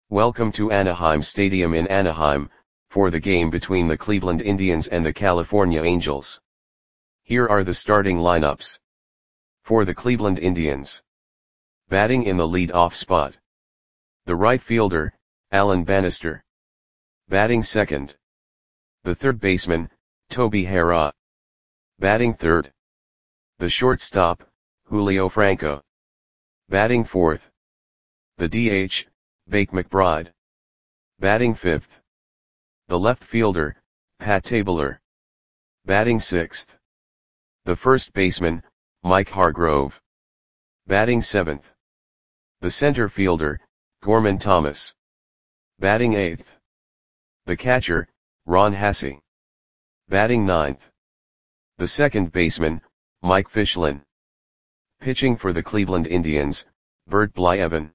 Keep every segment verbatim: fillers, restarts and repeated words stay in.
Welcome to Anaheim Stadium in Anaheim, for the game between the Cleveland Indians and the California Angels. Here are the starting lineups. For the Cleveland Indians. Batting in the lead-off spot. The right fielder, Alan Bannister. Batting second. The third baseman, Toby Harrah. Batting third. The shortstop, Julio Franco. Batting fourth. The D H, Bake McBride. Batting fifth. The left fielder, Pat Tabler. Batting sixth. The first baseman, Mike Hargrove. Batting seventh. The center fielder, Gorman Thomas. Batting eighth. The catcher, Ron Hassey. Batting ninth. The second baseman, Mike Fischlin. Pitching for the Cleveland Indians, Bert Blyleven.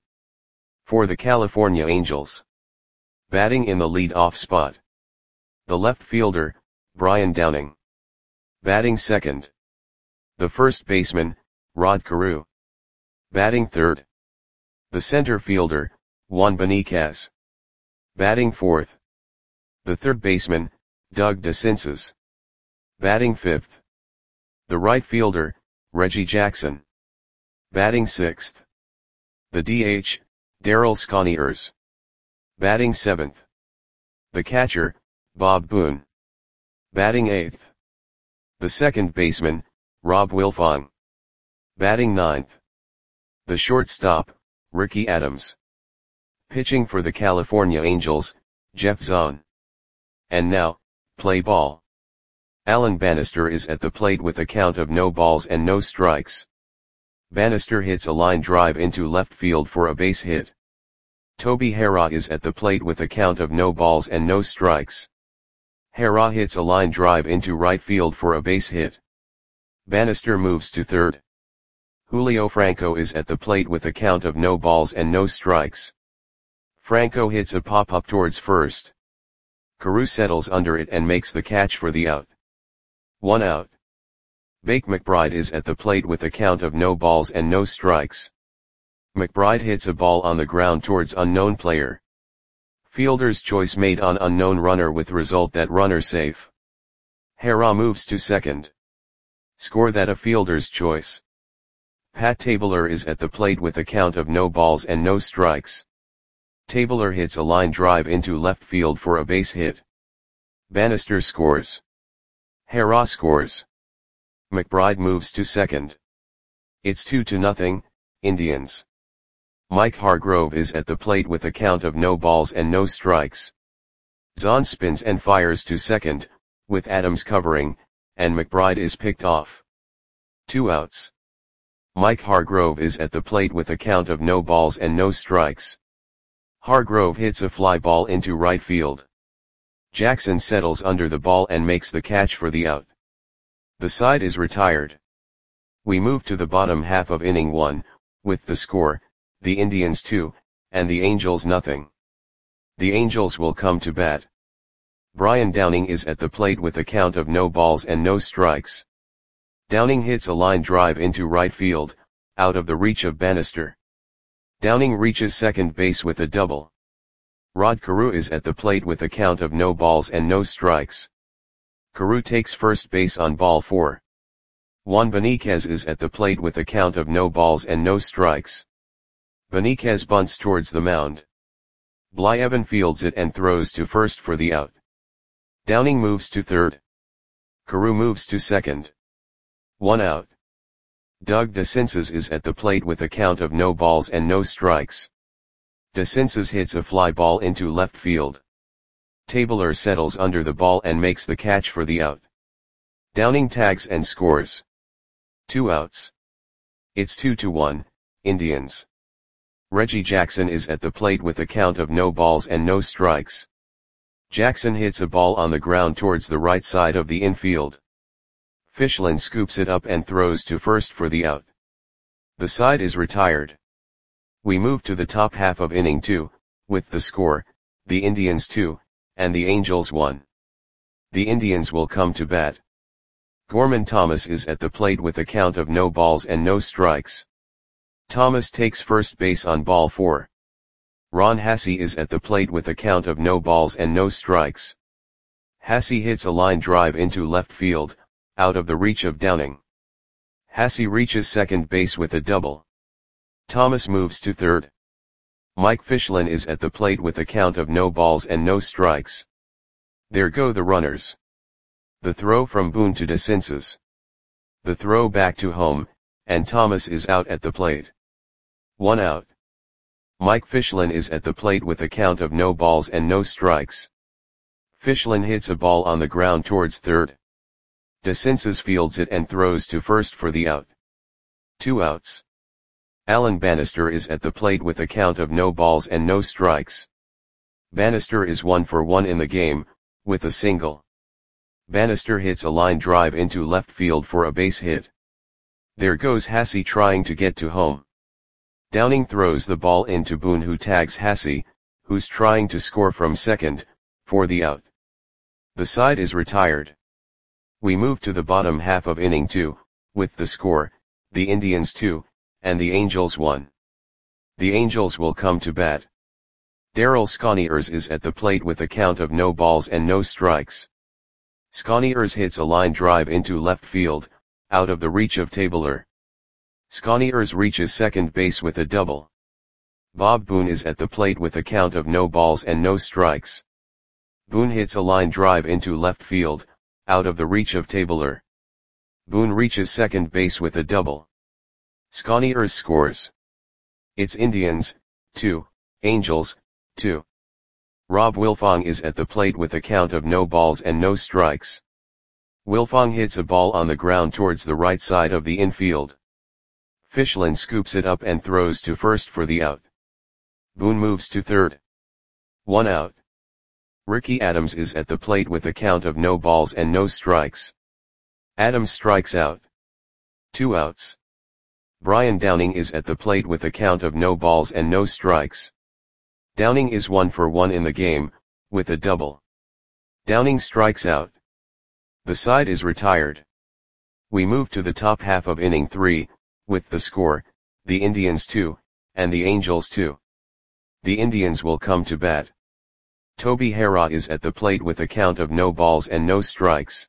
For the California Angels. Batting in the lead-off spot. The left fielder, Brian Downing. Batting second. The first baseman, Rod Carew. Batting third. The center fielder, Juan Beniquez. Batting fourth. The third baseman, Doug DeCinces. Batting fifth. The right fielder, Reggie Jackson. Batting sixth. The D H, Darryl Sconiers. Batting seventh. The catcher, Bob Boone. Batting eighth. The second baseman, Rob Wilfong. Batting ninth. The shortstop, Ricky Adams. Pitching for the California Angels, Jeff Zahn. And now, play ball. Alan Bannister is at the plate with a count of no balls and no strikes. Bannister hits a line drive into left field for a base hit. Toby Harrah is at the plate with a count of no balls and no strikes. Harrah hits a line drive into right field for a base hit. Bannister moves to third. Julio Franco is at the plate with a count of no balls and no strikes. Franco hits a pop-up towards first. Carew settles under it and makes the catch for the out. One out. Bake McBride is at the plate with a count of no balls and no strikes. McBride hits a ball on the ground towards unknown player. Fielder's choice made on unknown runner with result that runner safe. Harrah moves to second. Score that a fielder's choice. Pat Tabler is at the plate with a count of no balls and no strikes. Tabler hits a line drive into left field for a base hit. Bannister scores. Harrah scores. McBride moves to second. It's two to nothing, Indians. Mike Hargrove is at the plate with a count of no balls and no strikes. Zahn spins and fires to second, with Adams covering, and McBride is picked off. Two outs. Mike Hargrove is at the plate with a count of no balls and no strikes. Hargrove hits a fly ball into right field. Jackson settles under the ball and makes the catch for the out. The side is retired. We move to the bottom half of inning one, with the score, the Indians two, and the Angels nothing. The Angels will come to bat. Brian Downing is at the plate with a count of no balls and no strikes. Downing hits a line drive into right field, out of the reach of Bannister. Downing reaches second base with a double. Rod Carew is at the plate with a count of no balls and no strikes. Carew takes first base on ball four. Juan Beniquez is at the plate with a count of no balls and no strikes. Beniquez bunts towards the mound. Blyleven fields it and throws to first for the out. Downing moves to third. Carew moves to second. One out. Doug DeCinces is at the plate with a count of no balls and no strikes. DeCinces hits a fly ball into left field. Tabler settles under the ball and makes the catch for the out. Downing tags and scores. Two outs. It's two to one, Indians. Reggie Jackson is at the plate with a count of no balls and no strikes. Jackson hits a ball on the ground towards the right side of the infield. Fischlin scoops it up and throws to first for the out. The side is retired. We move to the top half of inning two, with the score, the Indians two, and the Angels one. The Indians will come to bat. Gorman Thomas is at the plate with a count of no balls and no strikes. Thomas takes first base on ball four. Ron Hassey is at the plate with a count of no balls and no strikes. Hassey hits a line drive into left field, out of the reach of Downing. Hassey reaches second base with a double. Thomas moves to third. Mike Fischlin is at the plate with a count of no balls and no strikes. There go the runners. The throw from Boone to DeCinces. The throw back to home, and Thomas is out at the plate. One out. Mike Fischlin is at the plate with a count of no balls and no strikes. Fischlin hits a ball on the ground towards third. DeCinces fields it and throws to first for the out. Two outs. Alan Bannister is at the plate with a count of no balls and no strikes. Bannister is one for one in the game, with a single. Bannister hits a line drive into left field for a base hit. There goes Hassey trying to get to home. Downing throws the ball into Boone, who tags Hassey, who's trying to score from second, for the out. The side is retired. We move to the bottom half of inning two, with the score, the Indians two, and the Angels one. The Angels will come to bat. Darryl Sconiers is at the plate with a count of no balls and no strikes. Sconiers hits a line drive into left field, out of the reach of Tabler. Sconiers reaches second base with a double. Bob Boone is at the plate with a count of no balls and no strikes. Boone hits a line drive into left field, out of the reach of Tabler. Boone reaches second base with a double. Sconiers scores. It's Indians, two, Angels, two. Rob Wilfong is at the plate with a count of no balls and no strikes. Wilfong hits a ball on the ground towards the right side of the infield. Fischlin scoops it up and throws to first for the out. Boone moves to third. One out. Ricky Adams is at the plate with a count of no balls and no strikes. Adams strikes out. Two outs. Brian Downing is at the plate with a count of no balls and no strikes. Downing is one for one in the game, with a double. Downing strikes out. The side is retired. We move to the top half of inning three, with the score, the Indians two, and the Angels two. The Indians will come to bat. Toby Harrah is at the plate with a count of no balls and no strikes.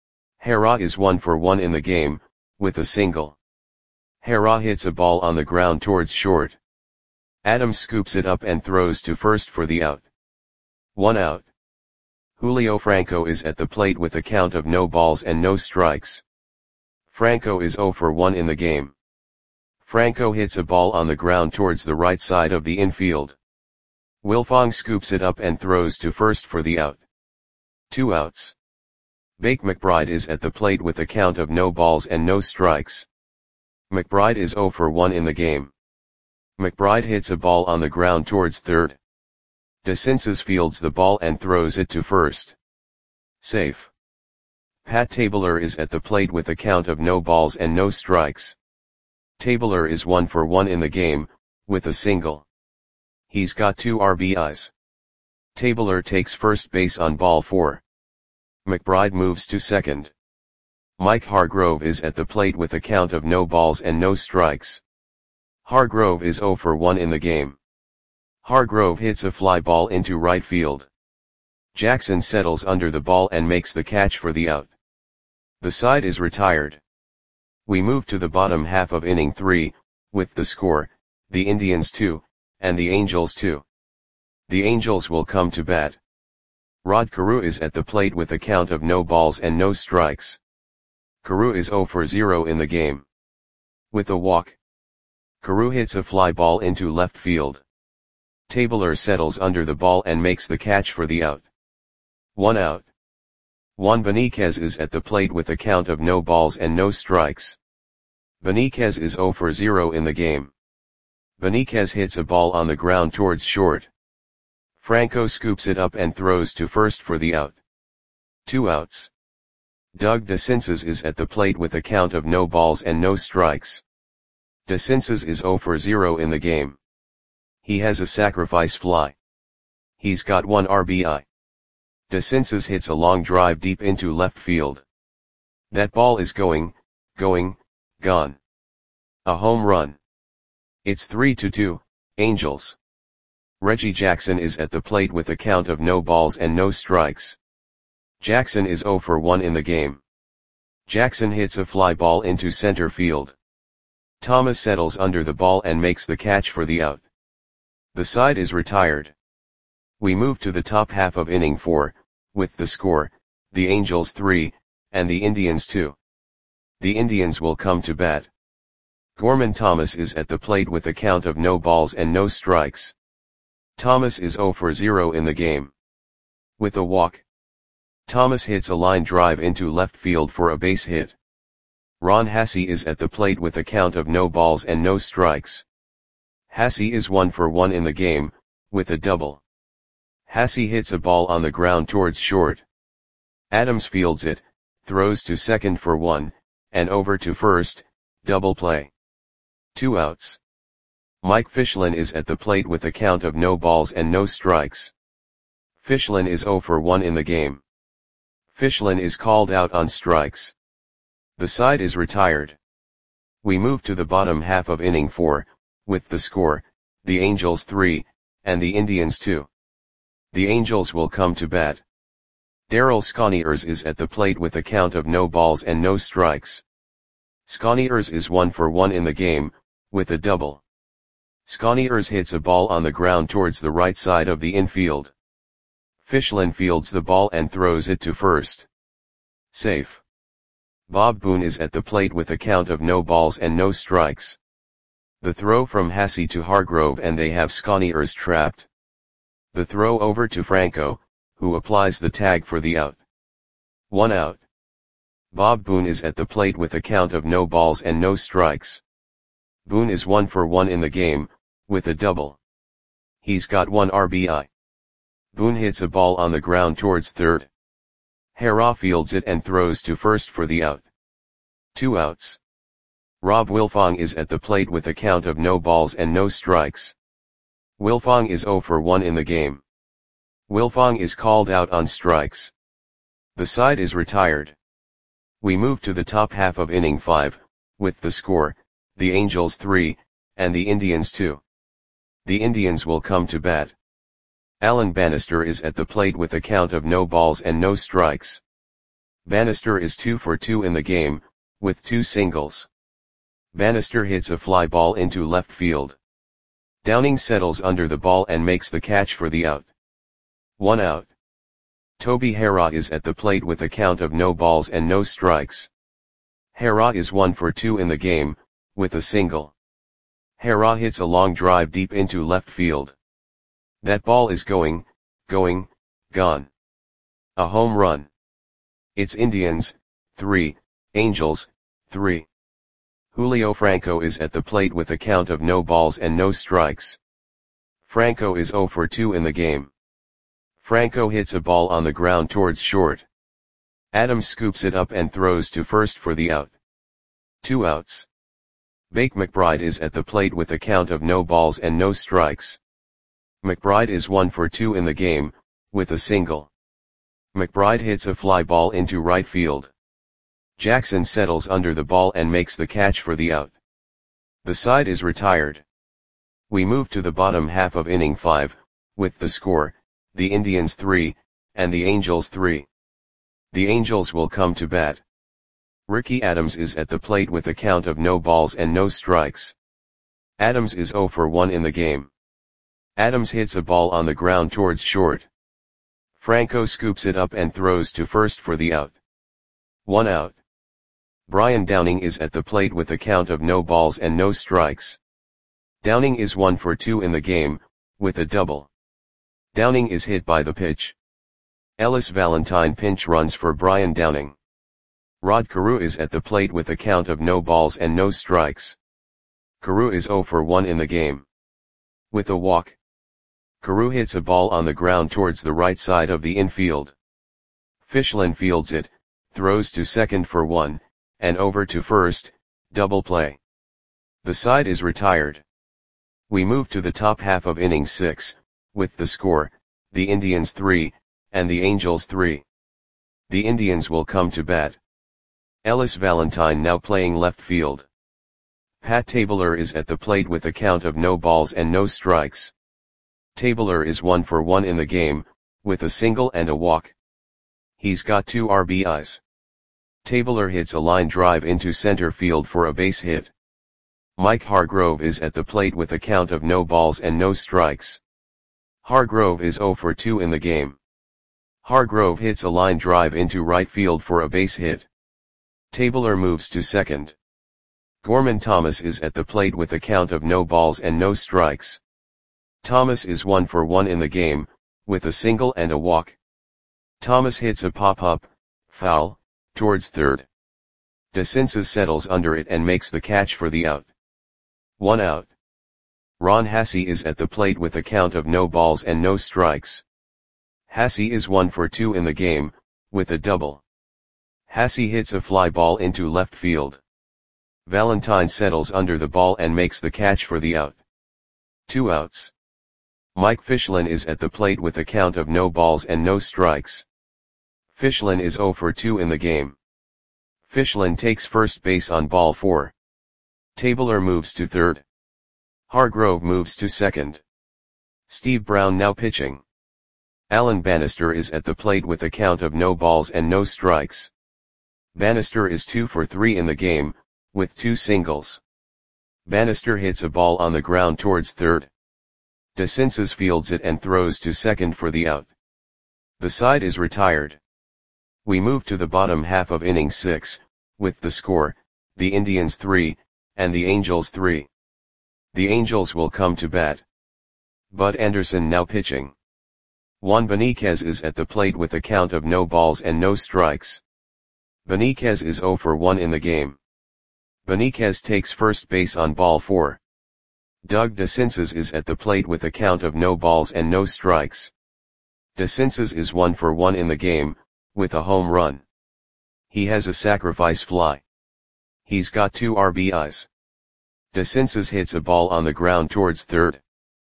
Harrah is one for one in the game, with a single. Harrah hits a ball on the ground towards short. Adams scoops it up and throws to first for the out. One out. Julio Franco is at the plate with a count of no balls and no strikes. Franco is zero for one in the game. Franco hits a ball on the ground towards the right side of the infield. Wilfong scoops it up and throws to first for the out. Two outs. Bake McBride is at the plate with a count of no balls and no strikes. McBride is zero for one in the game. McBride hits a ball on the ground towards third. DeCinces fields the ball and throws it to first. Safe. Pat Tabler is at the plate with a count of no balls and no strikes. Tabler is one for one in the game, with a single. He's got two R B Is. Tabler takes first base on ball four. McBride moves to second. Mike Hargrove is at the plate with a count of no balls and no strikes. Hargrove is zero for one in the game. Hargrove hits a fly ball into right field. Jackson settles under the ball and makes the catch for the out. The side is retired. We move to the bottom half of inning three, with the score, the Indians two, and the Angels two. The Angels will come to bat. Rod Carew is at the plate with a count of no balls and no strikes. Carew is zero for zero in the game. With a walk. Carew hits a fly ball into left field. Tabler settles under the ball and makes the catch for the out. One out. Juan Beniquez is at the plate with a count of no balls and no strikes. Beniquez is zero for zero in the game. Beniquez hits a ball on the ground towards short. Franco scoops it up and throws to first for the out. Two outs. Doug DeCinces is at the plate with a count of no balls and no strikes. DeCinces is zero for zero in the game. He has a sacrifice fly. He's got one R B I. DeCinces hits a long drive deep into left field. That ball is going, going, gone. A home run. It's three to two, Angels. Reggie Jackson is at the plate with a count of no balls and no strikes. Jackson is zero for one in the game. Jackson hits a fly ball into center field. Thomas settles under the ball and makes the catch for the out. The side is retired. We move to the top half of inning four, with the score, the Angels three, and the Indians two. The Indians will come to bat. Gorman Thomas is at the plate with a count of no balls and no strikes. Thomas is zero for zero in the game. With a walk, Thomas hits a line drive into left field for a base hit. Ron Hassey is at the plate with a count of no balls and no strikes. Hassey is one for one in the game, with a double. Hassey hits a ball on the ground towards short. Adams fields it, throws to second for one, and over to first, double play. Two outs. Mike Fichlin is at the plate with a count of no balls and no strikes. Fichlin is zero for one in the game. Fichlin is called out on strikes. The side is retired. We move to the bottom half of inning four, with the score, the Angels three, and the Indians two. The Angels will come to bat. Darryl Sconiers is at the plate with a count of no balls and no strikes. Sconiers is one for one in the game, with a double. Sconiers hits a ball on the ground towards the right side of the infield. Fichlin fields the ball and throws it to first. Safe. Bob Boone is at the plate with a count of no balls and no strikes. The throw from Hassey to Hargrove and they have Sconiers trapped. The throw over to Franco, who applies the tag for the out. One out. Bob Boone is at the plate with a count of no balls and no strikes. Boone is one for one in the game, with a double. He's got one R B I. Boone hits a ball on the ground towards third. Hara fields it and throws to first for the out. Two outs. Rob Wilfong is at the plate with a count of no balls and no strikes. Wilfong is zero for one in the game. Wilfong is called out on strikes. The side is retired. We move to the top half of inning five, with the score, the Angels three, and the Indians two. The Indians will come to bat. Alan Bannister is at the plate with a count of no balls and no strikes. Bannister is two for two in the game, with two singles. Bannister hits a fly ball into left field. Downing settles under the ball and makes the catch for the out. One out. Toby Hara is at the plate with a count of no balls and no strikes. Hara is one for two in the game, with a single. Hara hits a long drive deep into left field. That ball is going, going, gone. A home run. It's Indians, three, Angels, three. Julio Franco is at the plate with a count of no balls and no strikes. Franco is zero for two in the game. Franco hits a ball on the ground towards short. Adams scoops it up and throws to first for the out. Two outs. Bake McBride is at the plate with a count of no balls and no strikes. McBride is one for two in the game, with a single. McBride hits a fly ball into right field. Jackson settles under the ball and makes the catch for the out. The side is retired. We move to the bottom half of inning five, with the score, the Indians three, and the Angels three. The Angels will come to bat. Ricky Adams is at the plate with a count of no balls and no strikes. Adams is zero for one in the game. Adams hits a ball on the ground towards short. Franco scoops it up and throws to first for the out. One out. Brian Downing is at the plate with a count of no balls and no strikes. Downing is one for two in the game, with a double. Downing is hit by the pitch. Ellis Valentine pinch runs for Brian Downing. Rod Carew is at the plate with a count of no balls and no strikes. Carew is zero for one in the game. With a walk, Carew hits a ball on the ground towards the right side of the infield. Fichlin fields it, throws to second for one, and over to first, double play. The side is retired. We move to the top half of inning six, with the score, the Indians three, and the Angels three. The Indians will come to bat. Ellis Valentine now playing left field. Pat Tabler is at the plate with a count of no balls and no strikes. Tabler is one for one in the game, with a single and a walk. He's got two R B Is. Tabler hits a line drive into center field for a base hit. Mike Hargrove is at the plate with a count of no balls and no strikes. Hargrove is zero for two in the game. Hargrove hits a line drive into right field for a base hit. Tabler moves to second. Gorman Thomas is at the plate with a count of no balls and no strikes. Thomas is one for one in the game, with a single and a walk. Thomas hits a pop-up, foul, towards third. DeCinces settles under it and makes the catch for the out. One out. Ron Hassey is at the plate with a count of no balls and no strikes. Hassey is one for two in the game, with a double. Hassey hits a fly ball into left field. Valentine settles under the ball and makes the catch for the out. Two outs. Mike Fichlin is at the plate with a count of no balls and no strikes. Fichlin is zero for two in the game. Fichlin takes first base on ball four. Tabler moves to third. Hargrove moves to second. Steve Brown now pitching. Alan Bannister is at the plate with a count of no balls and no strikes. Bannister is two for three in the game, with two singles. Bannister hits a ball on the ground towards third. DeCinces fields it and throws to second for the out. The side is retired. We move to the bottom half of inning six, with the score, the Indians three, and the Angels three. The Angels will come to bat. Bud Anderson now pitching. Juan Beniquez is at the plate with a count of no balls and no strikes. Beniquez is zero for one in the game. Beniquez takes first base on ball four. Doug DeCinces is at the plate with a count of no balls and no strikes. DeCinces is one for one in the game, with a home run. He has a sacrifice fly. He's got two R B Is. DeCinces hits a ball on the ground towards third.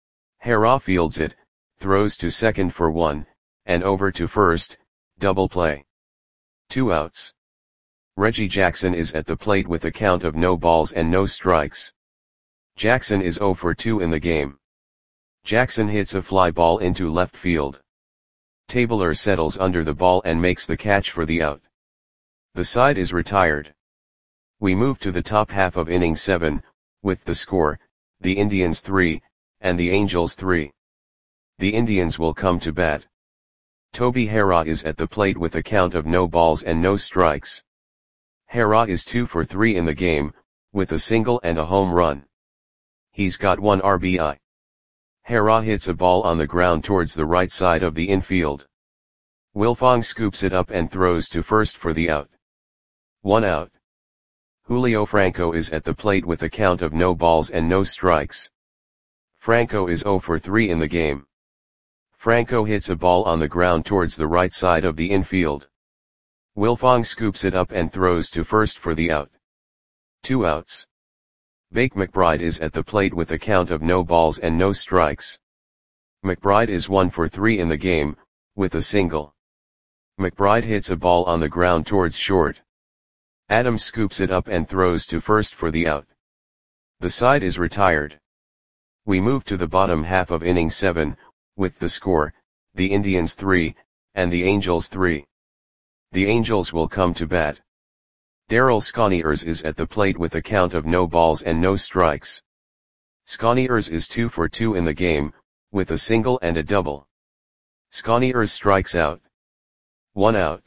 Hera fields it, throws to second for one, and over to first, double play. Two outs. Reggie Jackson is at the plate with a count of no balls and no strikes. Jackson is zero for two in the game. Jackson hits a fly ball into left field. Tabler settles under the ball and makes the catch for the out. The side is retired. We move to the top half of inning seven, with the score, the Indians three, and the Angels three. The Indians will come to bat. Toby Hera is at the plate with a count of no balls and no strikes. Hera is two for three in the game, with a single and a home run. He's got one R B I. Hera hits a ball on the ground towards the right side of the infield. Wilfong scoops it up and throws to first for the out. One out. Julio Franco is at the plate with a count of no balls and no strikes. Franco is zero for three in the game. Franco hits a ball on the ground towards the right side of the infield. Wilfong scoops it up and throws to first for the out. Two outs. Bake McBride is at the plate with a count of no balls and no strikes. McBride is one for three in the game, with a single. McBride hits a ball on the ground towards short. Adams scoops it up and throws to first for the out. The side is retired. We move to the bottom half of inning seven, with the score, the Indians three, and the Angels three. The Angels will come to bat. Darryl Sconiers is at the plate with a count of no balls and no strikes. Sconiers is two for two in the game, with a single and a double. Sconiers strikes out. One out.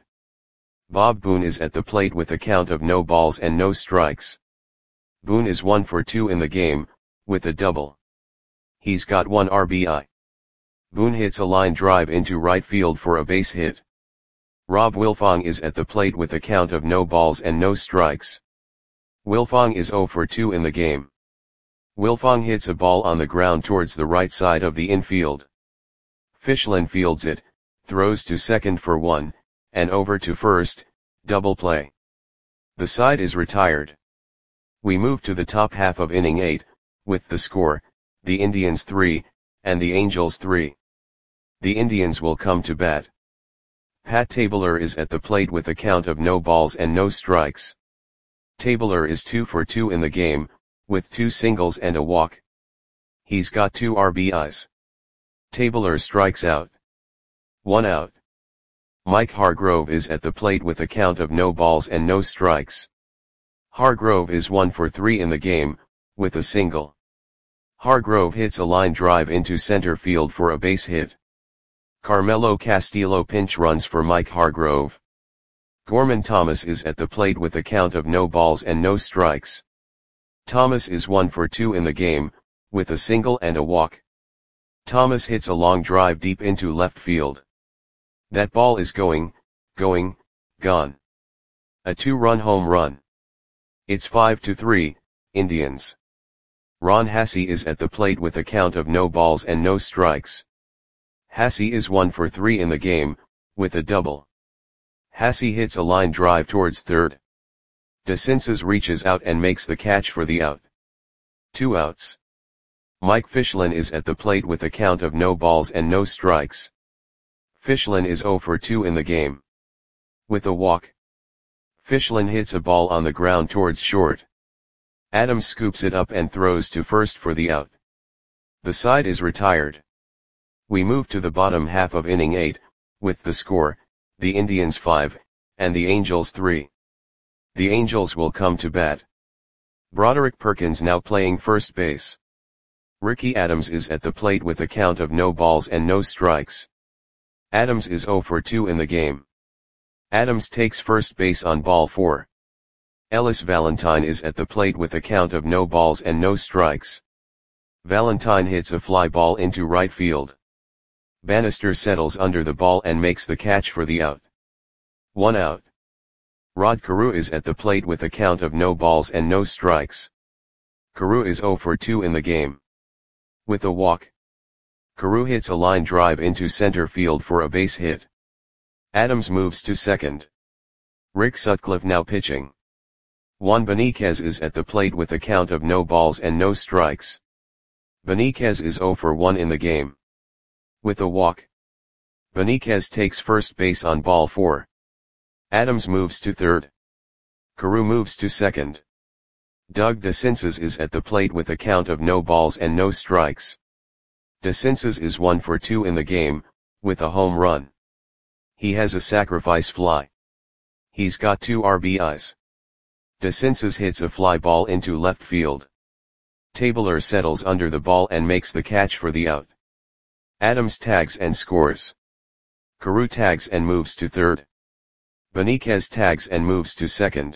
Bob Boone is at the plate with a count of no balls and no strikes. Boone is one for two in the game, with a double. He's got one R B I. Boone hits a line drive into right field for a base hit. Rob Wilfong is at the plate with a count of no balls and no strikes. Wilfong is zero for two in the game. Wilfong hits a ball on the ground towards the right side of the infield. Fichlin fields it, throws to second for one, and over to first, double play. The side is retired. We move to the top half of inning eight, with the score, the Indians three, and the Angels three. The Indians will come to bat. Pat Tabler is at the plate with a count of no balls and no strikes. Tabler is two for two in the game, with two singles and a walk. He's got two R B Is. Tabler strikes out. One out. Mike Hargrove is at the plate with a count of no balls and no strikes. Hargrove is one for three in the game, with a single. Hargrove hits a line drive into center field for a base hit. Carmelo Castillo pinch runs for Mike Hargrove. Gorman Thomas is at the plate with a count of no balls and no strikes. Thomas is one for two in the game, with a single and a walk. Thomas hits a long drive deep into left field. That ball is going, going, gone. A two-run home run. It's five to three, Indians. Ron Hassey is at the plate with a count of no balls and no strikes. Hassey is one for three in the game, with a double. Hassey hits a line drive towards third. DeCinces reaches out and makes the catch for the out. Two outs. Mike Fichlin is at the plate with a count of no balls and no strikes. Fichlin is zero for two in the game. With a walk. Fichlin hits a ball on the ground towards short. Adams scoops it up and throws to first for the out. The side is retired. We move to the bottom half of inning eight, with the score, the Indians five, and the Angels three. The Angels will come to bat. Broderick Perkins now playing first base. Ricky Adams is at the plate with a count of no balls and no strikes. Adams is zero for two in the game. Adams takes first base on ball four. Ellis Valentine is at the plate with a count of no balls and no strikes. Valentine hits a fly ball into right field. Bannister settles under the ball and makes the catch for the out. One out. Rod Carew is at the plate with a count of no balls and no strikes. Carew is zero for two in the game. With a walk. Carew hits a line drive into center field for a base hit. Adams moves to second. Rick Sutcliffe now pitching. Juan Beniquez is at the plate with a count of no balls and no strikes. Beniquez is zero for one in the game. With a walk. Beniquez takes first base on ball four. Adams moves to third. Carew moves to second. Doug DeCinces is at the plate with a count of no balls and no strikes. DeCinces is one for two in the game, with a home run. He has a sacrifice fly. He's got two R B Is. DeCinces hits a fly ball into left field. Tabler settles under the ball and makes the catch for the out. Adams tags and scores. Carew tags and moves to third. Beniquez tags and moves to second.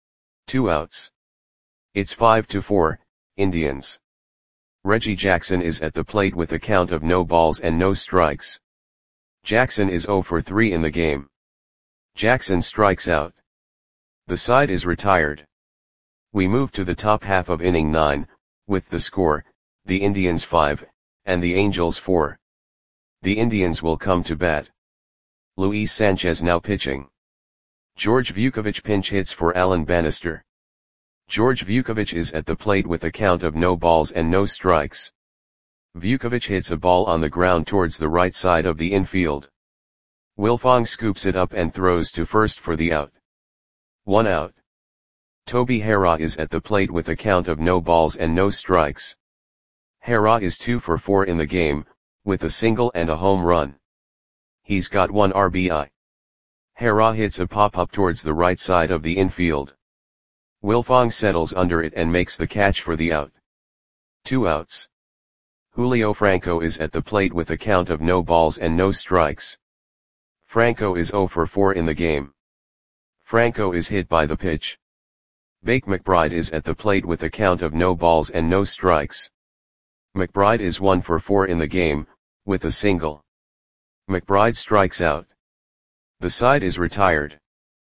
Two outs. It's five to four, Indians. Reggie Jackson is at the plate with a count of no balls and no strikes. Jackson is zero for three in the game. Jackson strikes out. The side is retired. We move to the top half of inning nine, with the score, the Indians five, and the Angels four. The Indians will come to bat. Luis Sanchez now pitching. George Vukovich pinch hits for Alan Bannister. George Vukovich is at the plate with a count of no balls and no strikes. Vukovich hits a ball on the ground towards the right side of the infield. Wilfong scoops it up and throws to first for the out. One out. Toby Harrah is at the plate with a count of no balls and no strikes. Harrah is two for four in the game, with a single and a home run. He's got one R B I. Harrah hits a pop-up towards the right side of the infield. Wilfong settles under it and makes the catch for the out. Two outs. Julio Franco is at the plate with a count of no balls and no strikes. Franco is zero for four in the game. Franco is hit by the pitch. Bake McBride is at the plate with a count of no balls and no strikes. McBride is one for four in the game, with a single. McBride strikes out. The side is retired.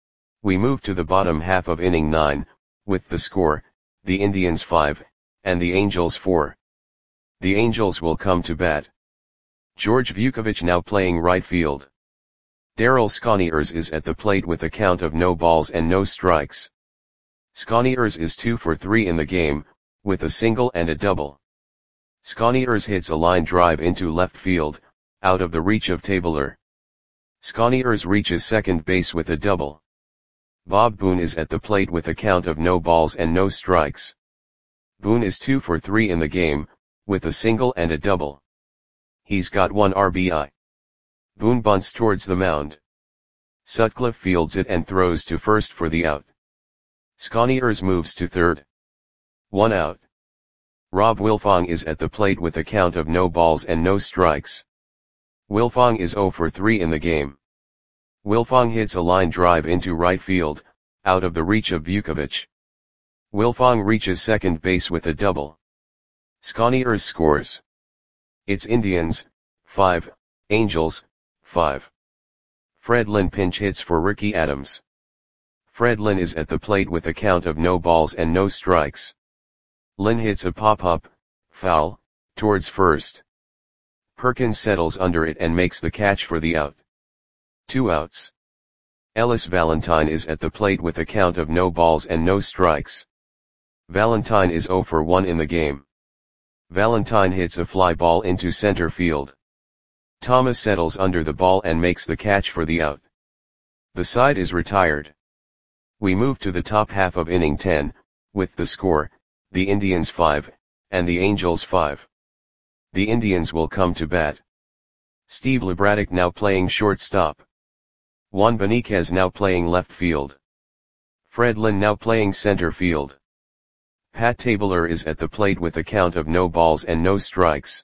We move to the bottom half of inning nine, with the score, the Indians five, and the Angels four. The Angels will come to bat. George Vukovich now playing right field. Darryl Sconiers is at the plate with a count of no balls and no strikes. Sconiers is two for three in the game, with a single and a double. Sconiers hits a line drive into left field, out of the reach of Tabler. Sconiers reaches second base with a double. Bob Boone is at the plate with a count of no balls and no strikes. Boone is two for three in the game, with a single and a double. He's got one R B I. Boone bunts towards the mound. Sutcliffe fields it and throws to first for the out. Sconiers moves to third. One out. Rob Wilfong is at the plate with a count of no balls and no strikes. Wilfong is zero for three in the game. Wilfong hits a line drive into right field, out of the reach of Vukovic. Wilfong reaches second base with a double. Sconiers scores. It's Indians, five, Angels, five. Fred Lynn pinch hits for Ricky Adams. Fred Lynn is at the plate with a count of no balls and no strikes. Lynn hits a pop-up, foul, towards first. Perkins settles under it and makes the catch for the out. Two outs. Ellis Valentine is at the plate with a count of no balls and no strikes. Valentine is zero for one in the game. Valentine hits a fly ball into center field. Thomas settles under the ball and makes the catch for the out. The side is retired. We move to the top half of inning ten, with the score, the Indians five, and the Angels five. The Indians will come to bat. Steve Labraddock now playing shortstop. Juan Beniquez now playing left field. Fred Lynn now playing center field. Pat Tabler is at the plate with a count of no balls and no strikes.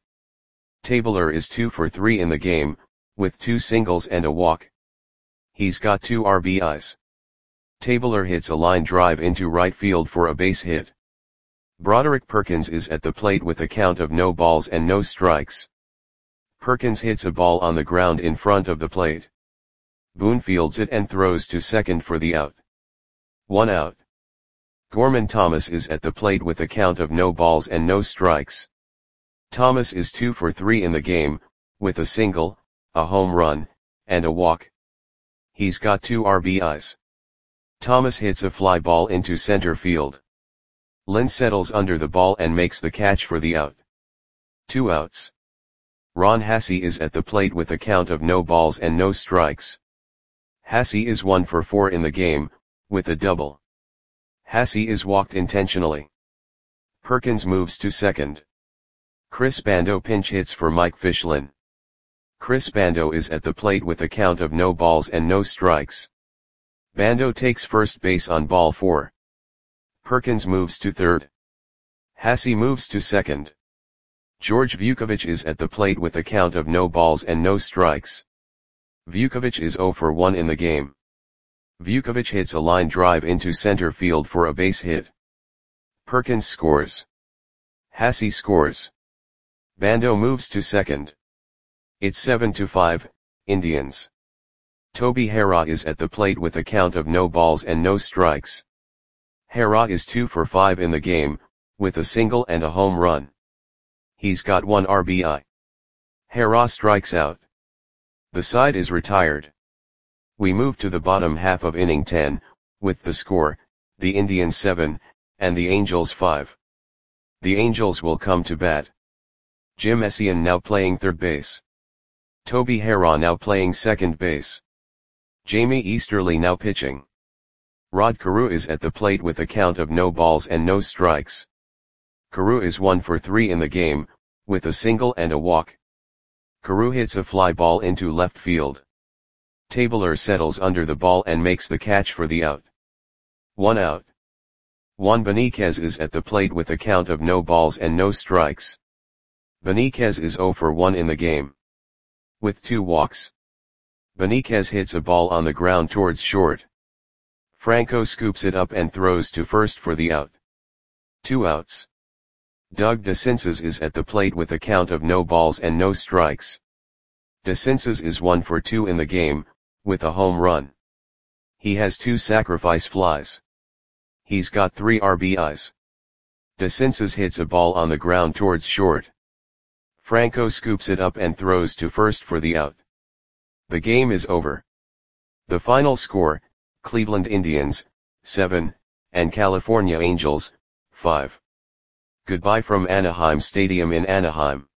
Tabler is two for three in the game, with two singles and a walk. He's got two R B Is. Tabler hits a line drive into right field for a base hit. Broderick Perkins is at the plate with a count of no balls and no strikes. Perkins hits a ball on the ground in front of the plate. Boone fields it and throws to second for the out. One out. Gorman Thomas is at the plate with a count of no balls and no strikes. Thomas is two for three in the game, with a single, a home run, and a walk. He's got two R B Is. Thomas hits a fly ball into center field. Lynn settles under the ball and makes the catch for the out. Two outs. Ron Hassey is at the plate with a count of no balls and no strikes. Hassey is one for four in the game, with a double. Hassey is walked intentionally. Perkins moves to second. Chris Bando pinch hits for Mike Fishlin. Chris Bando is at the plate with a count of no balls and no strikes. Bando takes first base on ball four. Perkins moves to third. Hassey moves to second. George Vukovic is at the plate with a count of no balls and no strikes. Vukovic is zero for one in the game. Vukovic hits a line drive into center field for a base hit. Perkins scores. Hassey scores. Bando moves to second. It's seven to five, Indians. Toby Harrah is at the plate with a count of no balls and no strikes. Harrah is two for five in the game, with a single and a home run. He's got one R B I. Harrah strikes out. The side is retired. We move to the bottom half of inning ten, with the score, the Indians seven, and the Angels five. The Angels will come to bat. Jim Essien now playing third base. Toby Harrah now playing second base. Jamie Easterly now pitching. Rod Carew is at the plate with a count of no balls and no strikes. Carew is one for three in the game, with a single and a walk. Carew hits a fly ball into left field. Tabler settles under the ball and makes the catch for the out. One out. Juan Beniquez is at the plate with a count of no balls and no strikes. Beniquez is zero for one in the game. With two walks. Beniquez hits a ball on the ground towards short. Franco scoops it up and throws to first for the out. Two outs. Doug DeCinces is at the plate with a count of no balls and no strikes. DeCinces is one for two in the game, with a home run. He has two sacrifice flies. He's got three R B Is. DeCinces hits a ball on the ground towards short. Franco scoops it up and throws to first for the out. The game is over. The final score, Cleveland Indians, seven, and California Angels, five. Goodbye from Anaheim Stadium in Anaheim.